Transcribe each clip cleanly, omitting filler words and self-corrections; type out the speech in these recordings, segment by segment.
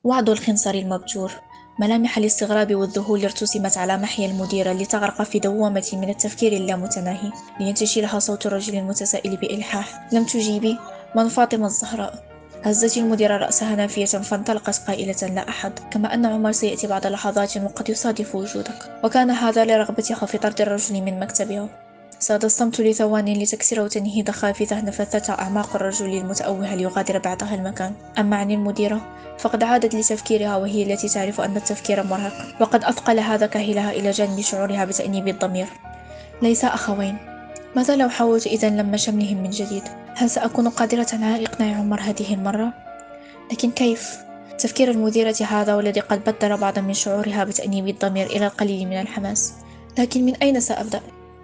وعد الخنصر المبجور. ملامح الاستغراب والذهول ارتسمت على محيا المديرة لتغرق في دوامة من التفكير اللامتناهي، لينتشلها صوت الرجل المتسائل بإلحاح: لم تجيبي؟ من فاطمة الزهراء؟ هزت المديرة رأسها نافية فانطلقت قائلة: لا أحد، كما أن عمر سيأتي بعد لحظات وقد يصادف وجودك. وكان هذا لرغبتها في طرد الرجل من مكتبها. ساد الصمت لثوان لتكسر وتنهيد خافته نفثتها أعماق الرجل المتأوه ليغادر بعدها المكان. أما عن المديرة فقد عادت لتفكيرها، وهي التي تعرف أن التفكير مرهق، وقد أثقل هذا كاهلها إلى جانب شعورها بتأنيب الضمير. ليس أخوين. ماذا لو حاولت إذن لم شملهم من جديد؟ هل سأكون قادرة على إقناع عمر هذه المرة؟ لكن كيف؟ تفكير المديرة هذا والذي قد بدل بعضا من شعورها بتأنيب الضمير إلى القليل من الحماس. لكن من أين سأبدأ؟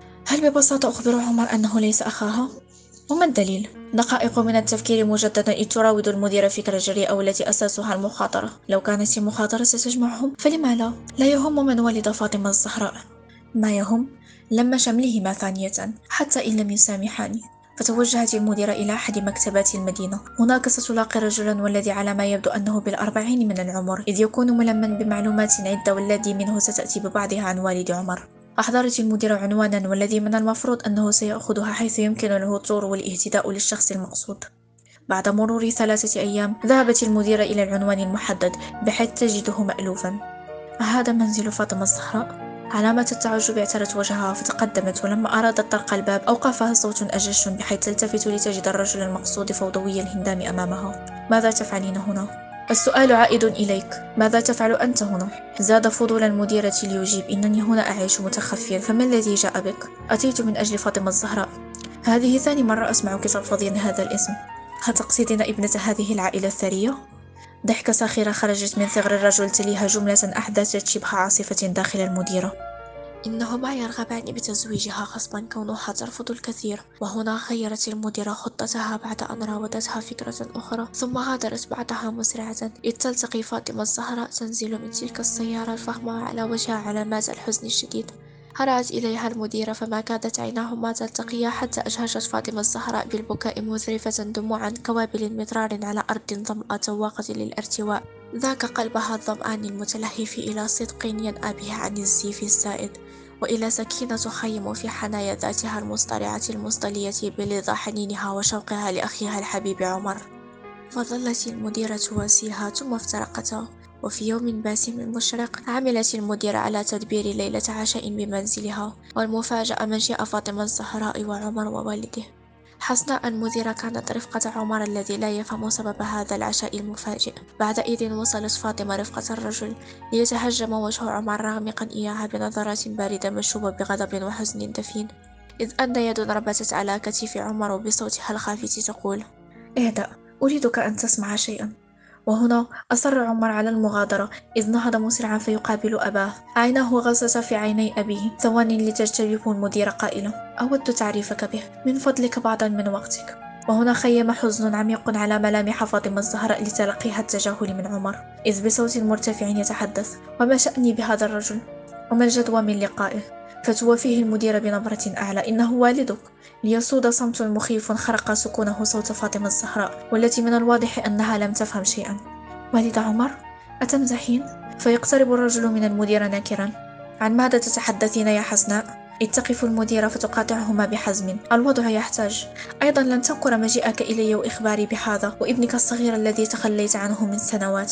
هل ببساطة أخبر عمر أنه ليس أخاها؟ وما الدليل؟ دقائق من التفكير مجددا إذ تراود المدير فكرة جريئة والتي أساسها المخاطرة. لو كانت المخاطرة ستجمعهم فلما لا؟ لا يهم من ولد فاطمة الزهراء. ما يهم لما شملهما ثانية حتى إن لم يسامحاني. فتوجهت المديرة إلى أحد مكتبات المدينة. هناك ستلاقي رجلا والذي على ما يبدو أنه بالأربعين من العمر، إذ يكون ملما بمعلومات عدة والذي منه ستأتي ببعضها عن والد عمر. أحضرت المديرة عنوانا والذي من المفروض أنه سيأخذها حيث يمكن له الطور والاهتداء للشخص المقصود. بعد مرور 3 أيام ذهبت المديرة إلى العنوان المحدد بحيث تجده مألوفا. أهذا منزل فاطمة الزهراء؟ علامة التعجب اعترت وجهها فتقدمت، ولما أرادت طرق الباب أوقفها صوت أجش بحيث تلتفت لتجد الرجل المقصود فوضوي الهندام أمامها. ماذا تفعلين هنا؟ السؤال عائد إليك. ماذا تفعل أنت هنا؟ زاد فضول المديرة ليجيب: إنني هنا أعيش متخفيا. فما الذي جاء بك؟ أتيت من أجل فاطمة الزهراء. هذه ثاني مرة أسمعك تلفظين هذا الاسم. هل تقصدين ابنة هذه العائلة الثرية؟ ضحكة ساخرة خرجت من ثغر الرجل تليها جملة أحدثت شبه عاصفة داخل المديرة: إنهما يرغبان بتزويجها غصبا كونها ترفض الكثير. وهنا غيرت المديرة خطتها بعد أن راودتها فكرة أخرى، ثم غادرت بعدها مسرعة إذ تلتقي فاطمة الزهراء تنزل من تلك السيارة الفخمة على وجهها علامات الحزن الشديد. هرعت إليها المديرة فما كادت عيناهما تلتقيا حتى أجهشت فاطمة الزهراء بالبكاء مذرفة دموعا كوابل مطرار على أرض ظمأ تواقة للارتواء. ذاك قلبها الظمآن المتلهف إلى صدق ينأى به عن الزيف السائد، وإلى سكينة تخيم في حنايا ذاتها المصطرعة المصطلية بلظى حنينها وشوقها لأخيها الحبيب عمر. فظلت المديرة تواسيها ثم افترقتا. وفي يوم باسم مشرق عملت المديرة على تدبير ليلة عشاء بمنزلها، والمفاجأة مجيء فاطمة الزهراء وعمر ووالده. حسناء المديرة كانت رفقة عمر الذي لا يفهم سبب هذا العشاء المفاجئ. بعدئذ وصلت فاطمة رفقة الرجل ليتهجم وجه عمر راغمقا إياها بنظرات باردة مشوبة بغضب وحزن دفين، إذ أن يد ربتت على كتف عمر وبصوتها الخافت تقول: اهدأ، أريدك أن تسمع شيئا. وهنا أصر عمر على المغادرة، إذ نهض مسرعا فيقابل أباه. عيناه غصتا في عيني أبيه ثوان لتجتذبه المدير قائلا: أود تعريفك به، من فضلك بعضا من وقتك. وهنا خيم حزن عميق على ملامح فاطمة الزهراء لتلقيها التجاهل من عمر، إذ بصوت مرتفع يتحدث: وما شأني بهذا الرجل؟ وما الجدوى من لقائه؟ فتوافيه المدير بنبرة أعلى: إنه والدك. ليسود صمت مخيف خرق سكونه صوت فاطمة الزهراء، والتي من الواضح أنها لم تفهم شيئا. والد عمر؟ أتمزحين؟ فيقترب الرجل من المدير ناكرا: عن ماذا تتحدثين يا حسناء؟ إذ تقف المديرة فتقاطعهما بحزم: الوضع يحتاج. أيضا لن تنكر مجيئك إلي وإخباري بهذا وابنك الصغير الذي تخليت عنه من سنوات.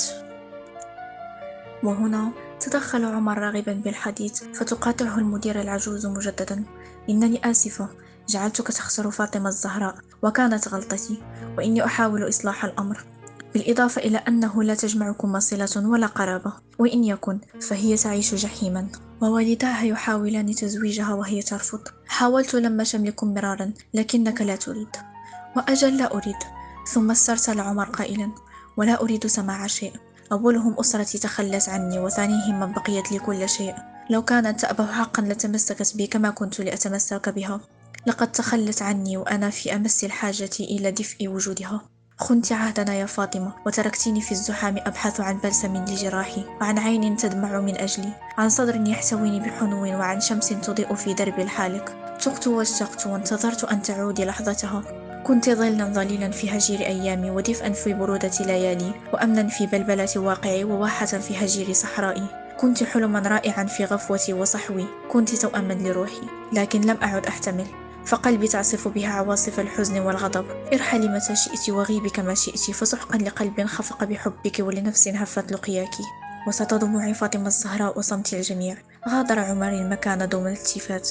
وهنا تدخل عمر راغبا بالحديث، فتقاطعه المدير العجوز مجددا: إنني آسفة، جعلتك تخسر فاطمة الزهراء، وكانت غلطتي، وإني أحاول إصلاح الأمر. بالإضافة إلى أنه لا تجمعكما صلة ولا قرابة، وإن يكن فهي تعيش جحيما، ووالداها يحاولان تزويجها وهي ترفض. حاولت لم شملكم مرارا لكنك لا تريد. وأجل لا أريد. ثم استرسل عمر قائلا: ولا أريد سماع شيء. أولهم أسرتي تخلت عني، وثانيهم من بقيت لي كل شيء. لو كانت تأبه حقا لتمسكت بي كما كنت لأتمسك بها. لقد تخلت عني وأنا في أمس الحاجة إلى دفء وجودها. خنت عهدنا يا فاطمة، وتركتيني في الزحام أبحث عن بلسم لجراحي، وعن عين تدمع من أجلي، عن صدر يحتويني بحنو، وعن شمس تضيء في درب الحالق. تقت واشتقت وانتظرت أن تعودي لحظتها. كنت ظلا ظليلا في هجير أيامي، ودفئا في برودة ليالي، وأمنا في بلبلة واقعي، وواحة في هجير صحرائي. كنت حلما رائعا في غفوتي وصحوي، كنت توأما لروحي، لكن لم أعد أحتمل، فقلبي تعصف بها عواصف الحزن والغضب. ارحلي متى شئت وغيبي كما شئت، فسحقا لقلب خفق بحبك ولنفس هفت لقياك. وسط دموع فاطمة الزهراء وصمت الجميع، غادر عمر المكان دون التفات.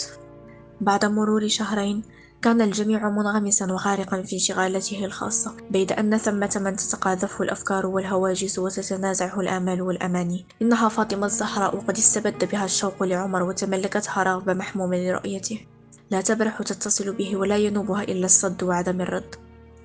بعد مرور شهرين كان الجميع منغمسا وغارقا في انشغالته الخاصة، بيد أن ثمة من تتقاذفه الأفكار والهواجس وتتنازعه الآمال والأماني. إنها فاطمة الزهراء، وقد استبد بها الشوق لعمر وتملكتها رغبة محمومة لرؤيته. لا تبرح تتصل به، ولا ينوبها إلا الصد وعدم الرد.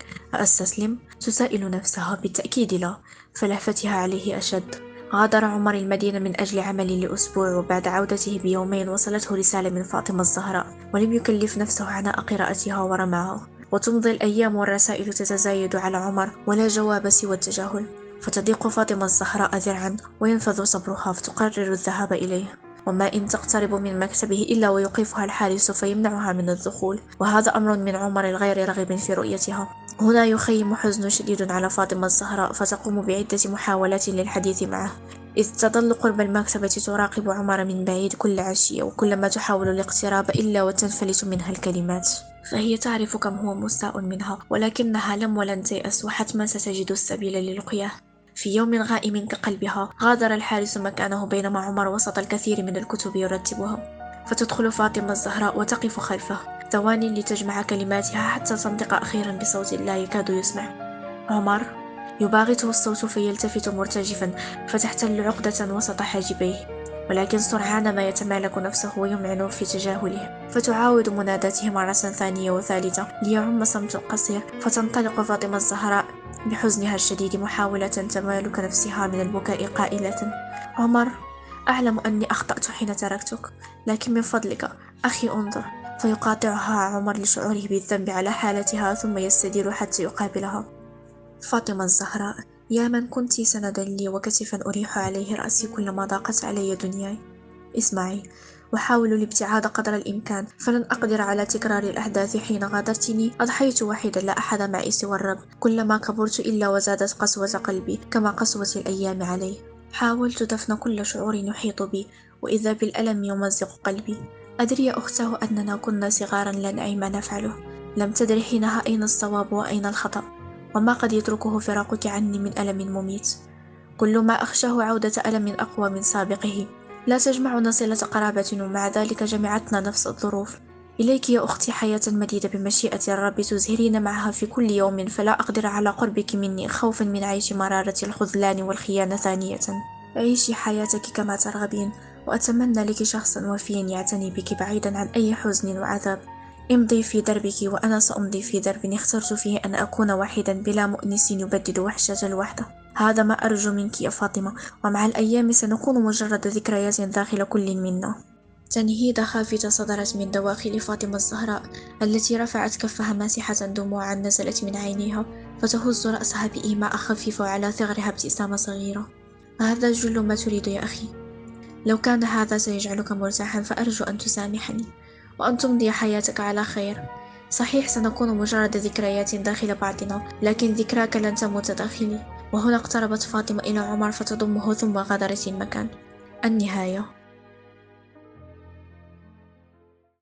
أستسلم؟ تسائل نفسها. بالتأكيد لا، فلهفتها عليه أشد. غادر عمر المدينة من أجل عمل لأسبوع، وبعد عودته بيومين وصلته رسالة من فاطمة الزهراء، ولم يكلف نفسه عناء قراءتها ورماها. وتمضي الأيام والرسائل تتزايد على عمر، ولا جواب سوى التجاهل. فتضيق فاطمة الزهراء ذرعا وينفذ صبرها، فتقرر الذهاب إليه. وما إن تقترب من مكتبه إلا ويوقفها الحارس فيمنعها من الدخول، وهذا أمر من عمر الغير رغب في رؤيتها. هنا يخيم حزن شديد على فاطمة الزهراء، فتقوم بعدة محاولات للحديث معه، إذ تظل قرب المكتبة تراقب عمر من بعيد كل عشية، وكلما تحاول الاقتراب إلا وتنفلت منها الكلمات. فهي تعرف كم هو مستاء منها، ولكنها لم ولن تيأس، وحتما ستجد السبيل للقياه. في يوم غائم كقلبها غادر الحارس مكانه، بينما عمر وسط الكثير من الكتب يرتبها. فتدخل فاطمة الزهراء وتقف خلفه ثوان لتجمع كلماتها حتى تنطق أخيرا بصوت لا يكاد يسمع: عمر. يباغته الصوت فيلتفت مرتجفا، فتحتل عقدة وسط حاجبيه، ولكن سرعان ما يتمالك نفسه ويمعن في تجاهله. فتعاود مناداته مرة ثانية وثالثة ليعم صمت قصير، فتنطلق فاطمة الزهراء بحزنها الشديد محاولة تمالك نفسها من البكاء قائلة: عمر، أعلم أني أخطأت حين تركتك، لكن من فضلك أخي انظر. فيقاطعها عمر لشعوره بالذنب على حالتها، ثم يستدير حتى يقابلها. فاطمة الزهراء، يا من كنت سندا لي وكتفا أريح عليه رأسي كلما ضاقت علي دنياي، اسمعي، وحاولوا الابتعاد قدر الإمكان، فلن أقدر على تكرار الأحداث. حين غادرتني أضحيت وحيدا، لا أحد معي سوى الرب. كلما كبرت إلا وزادت قسوة قلبي كما قسوة الأيام عليه. حاولت دفن كل شعور يحيط بي، وإذا بالألم يمزق قلبي. أدري يا أختاه أننا كنا صغارا لا نعي ما نفعله. لم تدري حينها أين الصواب وأين الخطأ، وما قد يتركه فراقك عني من ألم مميت. كل ما أخشاه عودة ألم أقوى من سابقه. لا تجمعنا صلة قرابة، ومع ذلك جمعتنا نفس الظروف. إليك يا أختي حياة مديدة بمشيئة الرب تزهرين معها في كل يوم، فلا أقدر على قربك مني خوفا من عيش مرارة الخذلان والخيانة ثانية. عيشي حياتك كما ترغبين، وأتمنى لك شخصا وفيا يعتني بك بعيدا عن أي حزن وعذاب. امضي في دربك وأنا سأمضي في درب اخترت فيه أن أكون وحيدا بلا مؤنس يبدد وحشة الوحدة. هذا ما أرجو منك يا فاطمة، ومع الأيام سنكون مجرد ذكريات داخل كل منا. تنهيدة خافتة صدرت من دواخل فاطمة الزهراء، التي رفعت كفها ماسحة دموعا نزلت من عينيها، فتهز رأسها بإيماء خفيف، وعلى ثغرها ابتسامة صغيرة. هذا جل ما تريد يا أخي. لو كان هذا سيجعلك مرتاحا فأرجو أن تسامحني، وأن تمضي حياتك على خير. صحيح سنكون مجرد ذكريات داخل بعضنا، لكن ذكراك لن تموت داخلي. وهنا اقتربت فاطمة إلى عمر فتضمه، ثم غادرت المكان. النهاية.